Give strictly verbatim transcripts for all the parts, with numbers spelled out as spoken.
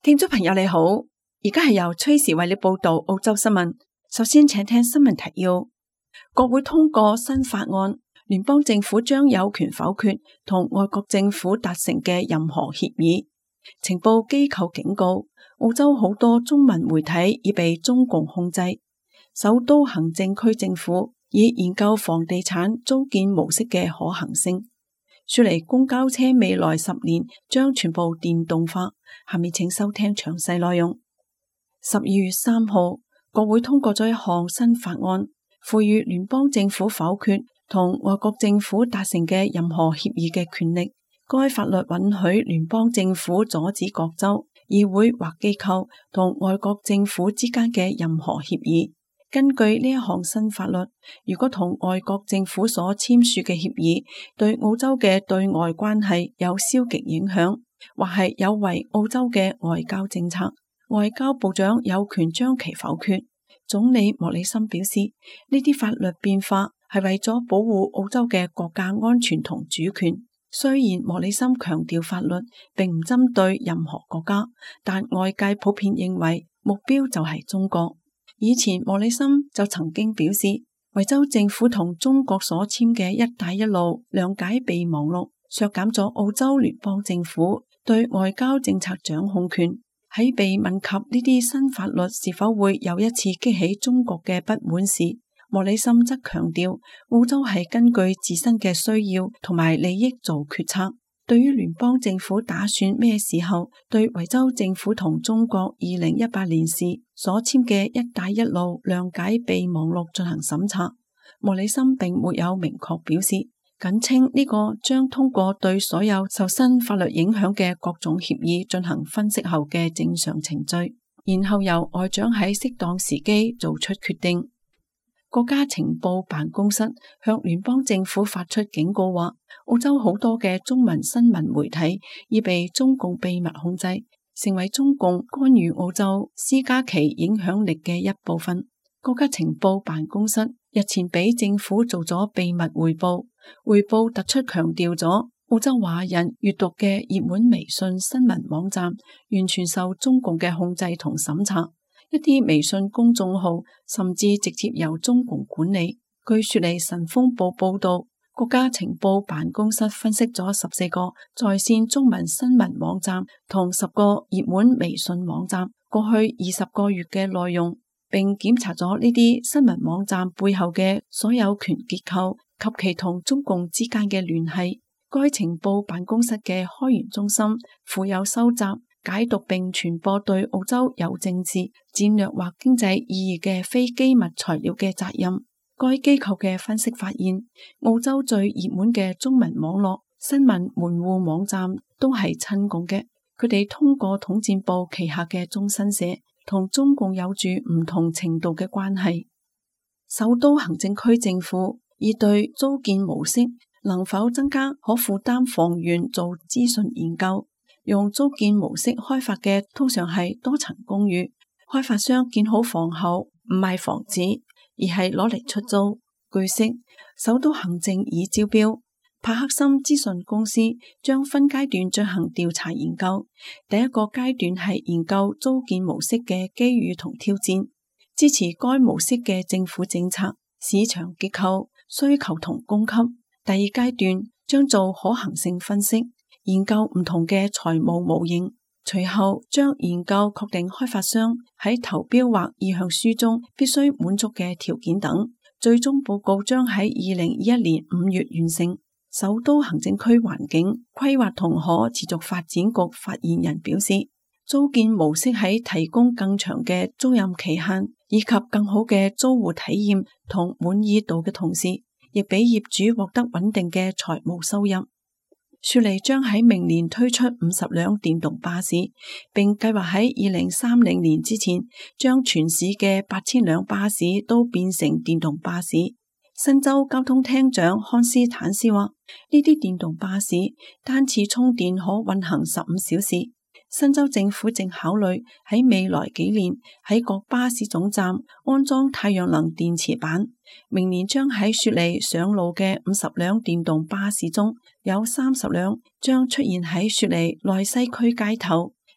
聽眾朋友你好，而家係由崔時為你報道澳洲新聞。首先請聽新聞提要。國會通過新法案，聯邦政府將有權否決同外國政府達成嘅任何協議。情報機構警告，澳洲好多中文媒體已被中共控制。首都行政區政府已研究房地產租建模式嘅可行性。雪梨公交車未來十年將全部電動化。下面請收聽詳細內容。十二月三號，國會通過咗一項新法案，賦予聯邦政府否決同外國政府達成嘅任何協議嘅權力。該法律允許聯邦政府阻止各州、議會或機構同外國政府之間嘅任何協議。根據呢一項新法律，如果同外國政府所簽署嘅協議對澳洲嘅對外關係有消極影響，或係有違澳洲嘅外交政策，外交部長有權將其否決。總理莫里森表示，呢啲法律變化係為咗保護澳洲嘅國家安全同主權。雖然莫里森強調法律並唔針對任何國家，但外界普遍認為目標就係中國。以前莫里森就曾經表示，維州政府同中國所簽嘅一帶一路諒解備忘錄削減咗澳洲聯邦政府對外交政策掌控權。喺被問及呢啲新法律是否會又一次激起中國嘅不滿時，莫里森則強調澳洲係根據自身嘅需要同埋利益做決策。對於聯邦政府打算咩時候對維州政府同中國二零一八年時所簽嘅一帶一路諒解備忘錄進行審查，莫里森並沒有明確表示，僅稱呢個將通過對所有受新法律影響嘅各種協議進行分析後嘅正常程序，然後由外長喺適當時機做出決定。國家情報辦公室向聯邦政府發出警告話，澳洲好多嘅中文新聞媒體已被中共秘密控制，成為中共干預澳洲施加其影響力嘅一部分。國家情報辦公室日前俾政府做咗秘密匯報，匯報突出強調咗澳洲華人閱讀嘅熱門微信新聞網站完全受中共嘅控制同審查。一啲微信公眾號甚至直接由中共管理。據雪梨晨鋒報報道，國家情報辦公室分析咗十四個在線中文新聞網站同十個熱門微信網站過去二十個月嘅內容，並檢查咗呢啲新聞網站背後嘅所有權結構及其同中共之間嘅聯繫。該情報辦公室嘅開源中心負有收集、解讀並傳播對澳洲有政治、戰略或經濟意義嘅非機密材料嘅責任。該機構嘅分析發現，澳洲最熱門嘅中文網絡新聞門戶網站都係親共嘅，佢哋通過統戰部旗下嘅中新社同中共有住唔同程度嘅關係。首都行政區政府已對租建模式能否增加可負擔房源做諮詢研究。用租建模式開發嘅通常係多層公寓，開發商建好房後唔賣房子，而係攞嚟出租。據悉，首都行政已招標，帕克森資訊公司將分階段進行調查研究。第一個階段係研究租建模式嘅機遇同挑戰，支持該模式嘅政府政策、市場結構、需求同供給。第二階段將做可行性分析，研究唔同嘅財務模型，隨後將研究確定開發商喺投標或意向書中必須滿足嘅條件等。最終報告將喺二零二一年五月完成。首都行政區環境規劃同可持續發展局發言人表示，租建模式喺提供更長嘅租賃期限以及更好嘅租戶體驗同滿意度嘅同時，亦俾業主獲得穩定嘅財務收入。雪梨將喺明年推出五十輛電動巴士，並計劃喺二零三零年之前將全市嘅八千輛巴士都變成電動巴士。新州交通廳長康斯坦斯話，呢啲電動巴士單次充電可運行十五小時。新州政府正考慮喺未來幾年喺各巴士總站安裝太陽能電池板。明年將喺雪梨上路嘅五十輛電動巴士中，有三十輛將出現喺雪梨內西區街頭，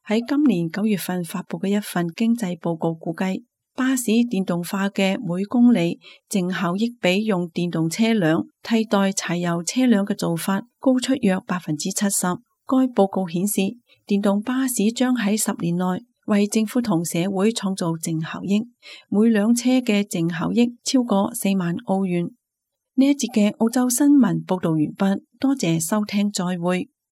喺今年九月份發佈嘅一份經濟報告估計，巴士電動化嘅每公里淨效益比用電動車輛替代柴油車輛嘅做法高出約百分之七十。該報告顯示，電動巴士將喺十年內為政府同社會創造淨效益，每輛車嘅淨效益超過四萬澳元。呢一節嘅澳洲新聞報道完畢，多謝收聽，再會。